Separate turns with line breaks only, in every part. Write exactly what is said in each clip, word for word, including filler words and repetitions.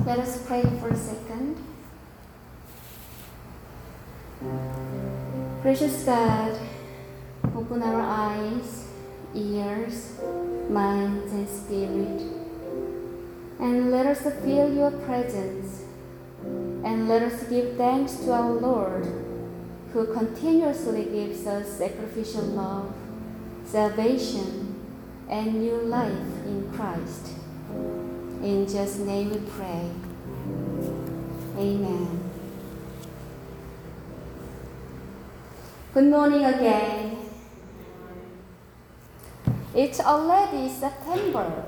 Let us pray for a second. Precious God, open our eyes, ears, minds, and spirit, and let us feel your presence, and let us give thanks to our Lord, who continuously gives us sacrificial love, salvation, and new life in Christ. In Jesus' name we pray. Amen. Good morning again. It's already September.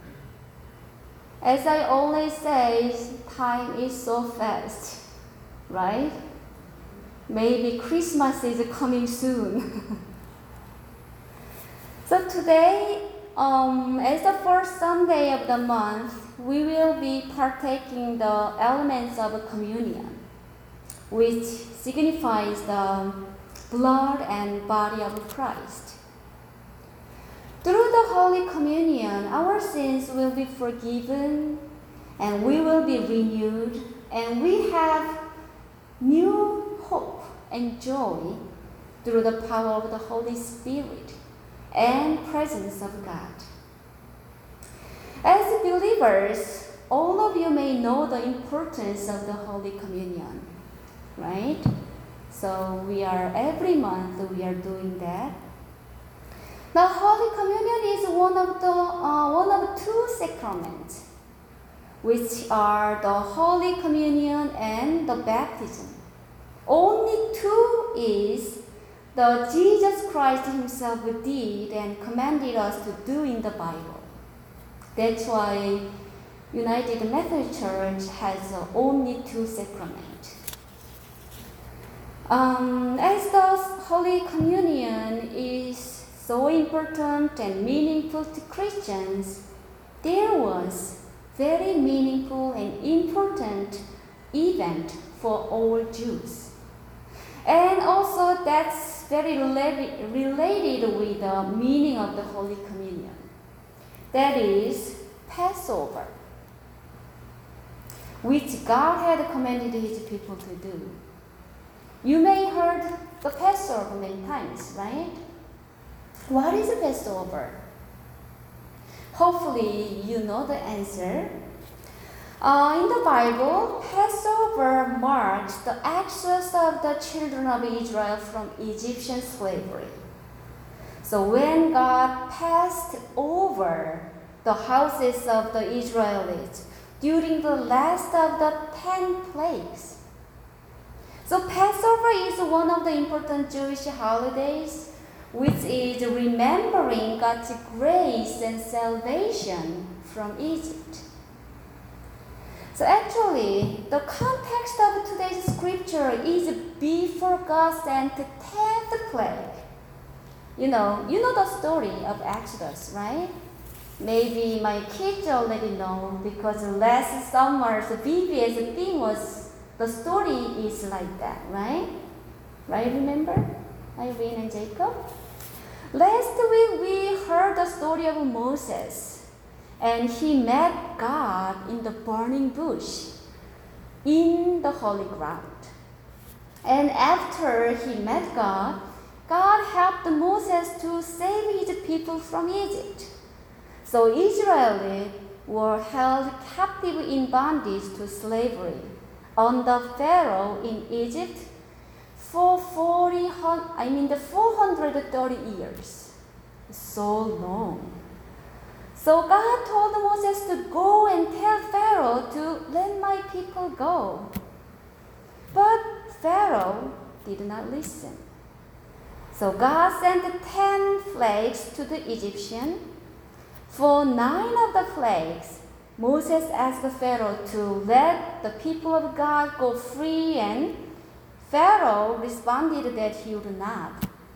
As I always say, time is so fast, right? Maybe Christmas is coming soon. So today, um, as the first Sunday of the month, we will be partaking the elements of communion, which signifies the blood and body of Christ. Through the Holy Communion, our sins will be forgiven, and we will be renewed, and we have new hope and joy through the power of the Holy Spirit and presence of God. As believers, all of you may know the importance of the Holy Communion, right? So we are, every month we are doing that. The Holy Communion is one of the uh, one of two sacraments, which are the Holy Communion and the baptism. Only two is the Jesus Christ himself did and commanded us to do in the Bible. That's why United Methodist Church has uh, only two sacraments. Um, as the Holy Communion is so important and meaningful to Christians, there was very meaningful and important event for all Jews. And also that's very rela- related with the meaning of the Holy Communion. That is Passover, which God had commanded his people to do. You may have heard the Passover many times, right? What is a Passover? Hopefully you know the answer. Uh, in the Bible, Passover marks the exodus of the children of Israel from Egyptian slavery. So when God passed over the houses of the Israelites during the last of the ten plagues. So Passover is one of the important Jewish holidays, which is remembering God's grace and salvation from Egypt. So actually, the context of today's scripture is before God sent the tenth plague. You know, you know the story of Exodus, right? Maybe my kids already know because last summer's V B S theme was the story is like that, right? Right, remember? Irene and Jacob? Last week we heard the story of Moses, and he met God in the burning bush in the holy ground. And after he met God, God helped Moses to save his people from Egypt. So Israelites were held captive in bondage to slavery under Pharaoh in Egypt for forty, I mean the four hundred thirty years. So long. So God told Moses to go and tell Pharaoh to let my people go. But Pharaoh did not listen. So God sent ten plagues to the Egyptians. For nine of the plagues, Moses asked Pharaoh to let the people of God go free, and Pharaoh responded that he would not.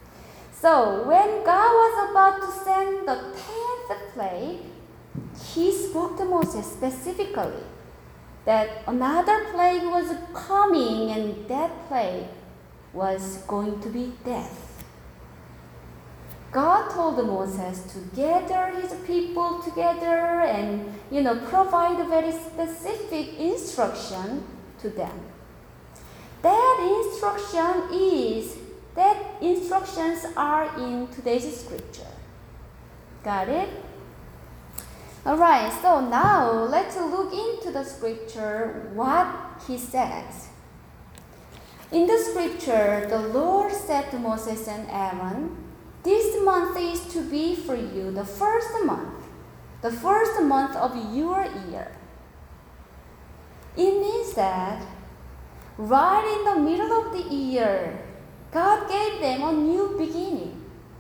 So when God was about to send the tenth plague, he spoke to Moses specifically that another plague was coming, and that plague was going to be death. God told Moses to gather his people together and, you know, provide a very specific instruction to them. That instruction is, that instructions are in today's scripture. Got it? Alright, so now let's look into the scripture, what he says. In the scripture, the Lord said to Moses and Aaron, "This month is to be for you the first month, the first month of your year." It means that right in the middle of the year, God gave them a new beginning.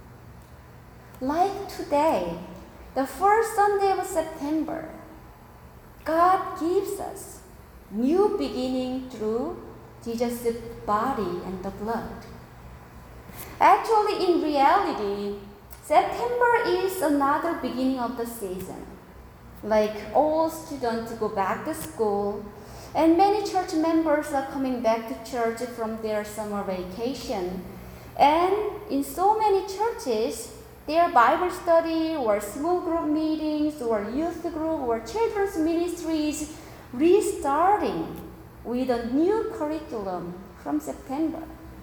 Like today, the first Sunday of September, God gives us new beginning through Jesus' body and the blood. Actually, in reality, September is another beginning of the season. Like all students go back to school, and many church members are coming back to church from their summer vacation. And in so many churches, their Bible study or small group meetings or youth group or children's ministries restarting with a new curriculum from September.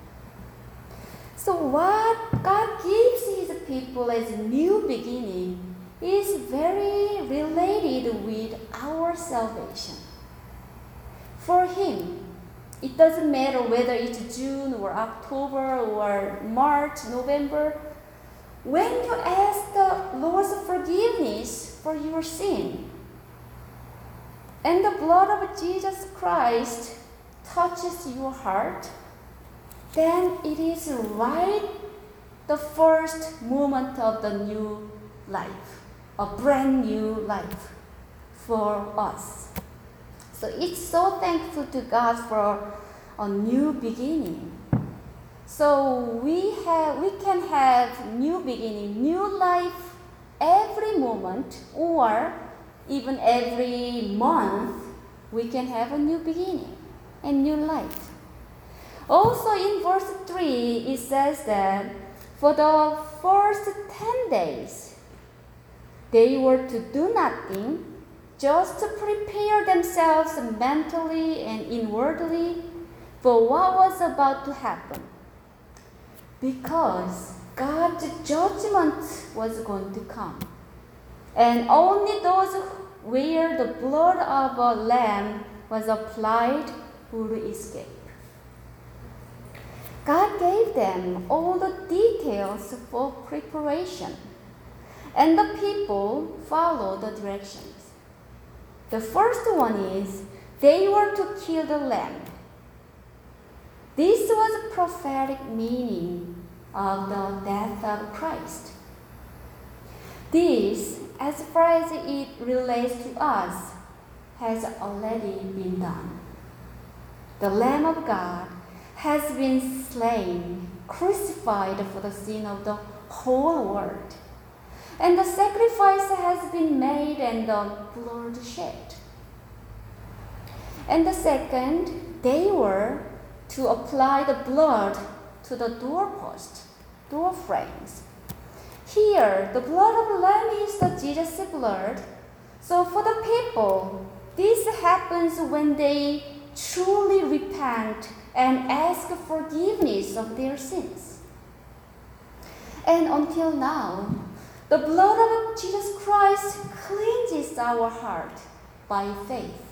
So what God gives his people as a new beginning is very related with our salvation. For him, it doesn't matter whether it's June or October or March, November. When you ask the Lord's forgiveness for your sin, and the blood of Jesus Christ touches your heart, then it is right the first moment of the new life, a brand new life for us. So it's so thankful to God for a new beginning. So we have, we can have new beginning, new life every moment, or even every month, we can have a new beginning and new life. Also in verse three, it says that for the first ten days, they were to do nothing, just to prepare themselves mentally and inwardly for what was about to happen. Because God's judgment was going to come. And only those where the blood of a lamb was applied would escape. God gave them all the details for preparation, and the people followed the directions. The first one is they were to kill the lamb. This was a prophetic meaning of the death of Christ. This, as far as it relates to us, has already been done. The Lamb of God has been slain, crucified for the sin of the whole world. And the sacrifice has been made and the blood shed. And the second, they were to apply the blood to the doorpost, door frames. Here, the blood of the lamb is the Jesus' blood. So for the people, this happens when they truly repent and ask forgiveness of their sins. And until now, the blood of Jesus Christ cleanses our heart by faith.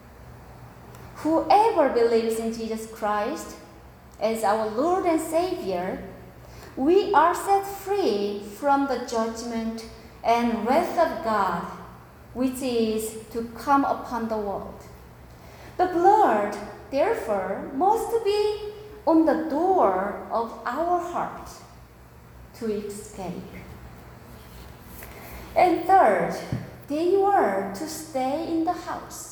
Whoever believes in Jesus Christ as our Lord and Savior, we are set free from the judgment and wrath of God, which is to come upon the world. The blood, therefore, must be on the door of our heart to escape. And third, they were to stay in the house.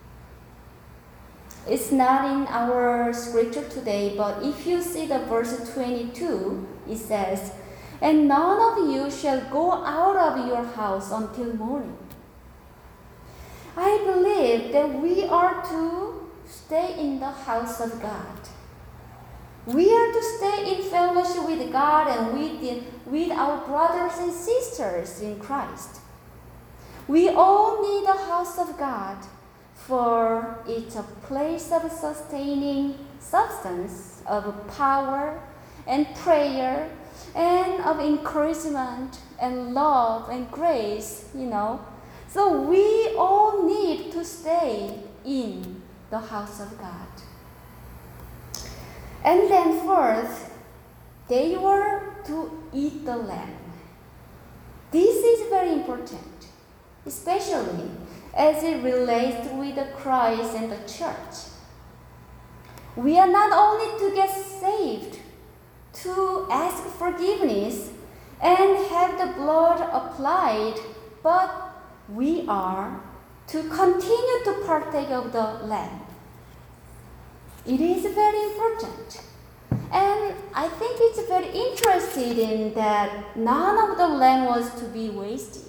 It's not in our scripture today, but if you see the verse twenty-two, it says, "And none of you shall go out of your house until morning." I believe that we are to stay in the house of God. We are to stay in fellowship with God and with, the, with our brothers and sisters in Christ. We all need the house of God, for it's a place of sustaining substance, of power and prayer, and of encouragement and love and grace, you know. So we all need to stay in the house of God. And then fourth, they were to eat the lamb. This is very important, especially as it relates with the Christ and the church. We are not only to get saved, to ask forgiveness and have the blood applied, but we are to continue to partake of the lamb. It is very important. And I think it's very interesting that none of the lamb was to be wasted.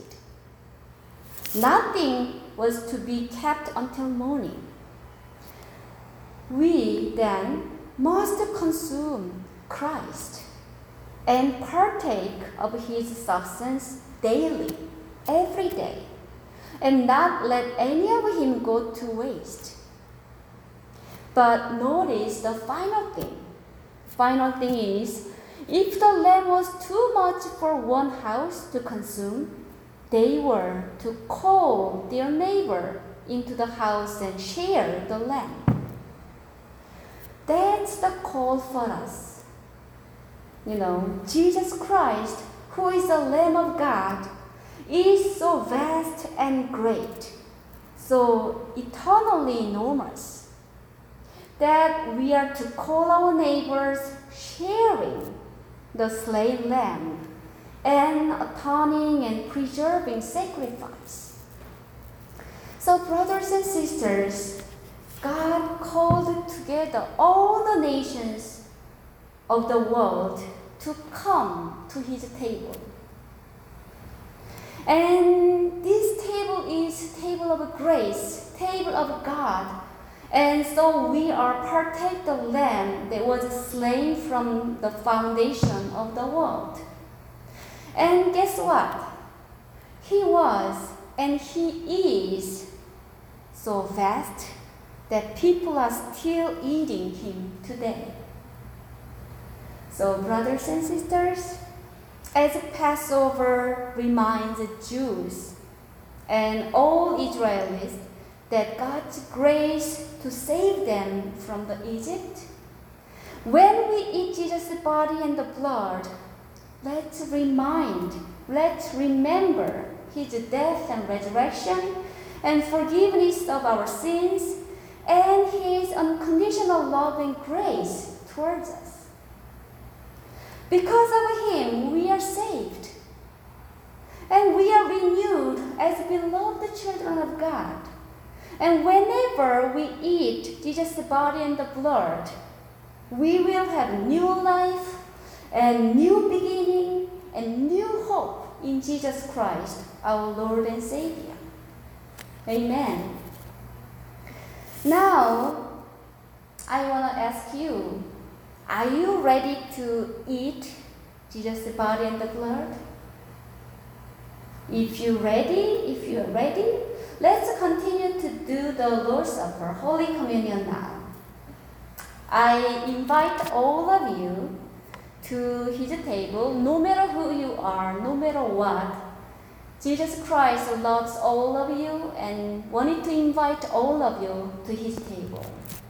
Nothing was to be kept until morning. We then must consume Christ and partake of his substance daily, every day, and not let any of him go to waste. But notice the final thing. Final thing is, if the lamb was too much for one house to consume, they were to call their neighbor into the house and share the lamb. That's the call for us. You know, Jesus Christ, who is the Lamb of God, is so vast and great, so eternally enormous, that we are to call our neighbors sharing the slain lamb and atoning and preserving sacrifice. So, brothers and sisters, God called together all the nations of the world to come to his table. And this table is table of grace, table of God. And so we are partake the lamb that was slain from the foundation of the world. And guess what? He was and he is so vast that people are still eating him today. So, brothers and sisters, as Passover reminds the Jews and all Israelis that God's grace to save them from the Egypt, when we eat Jesus' body and the blood, let's remind, let's remember his death and resurrection and forgiveness of our sins and his unconditional love and grace towards us. Because of him, we are saved. And we are renewed as beloved children of God. And whenever we eat Jesus' body and the blood, we will have new life and new beginning and new hope in Jesus Christ, our Lord and Savior. Amen. Now, I want to ask you, are you ready to eat Jesus' body and the blood? If you're ready, if you're ready, let's continue to do the Lord's Supper, Holy Communion now. I invite all of you to his table, no matter who you are, no matter what. Jesus Christ loves all of you and wanted to invite all of you to his table.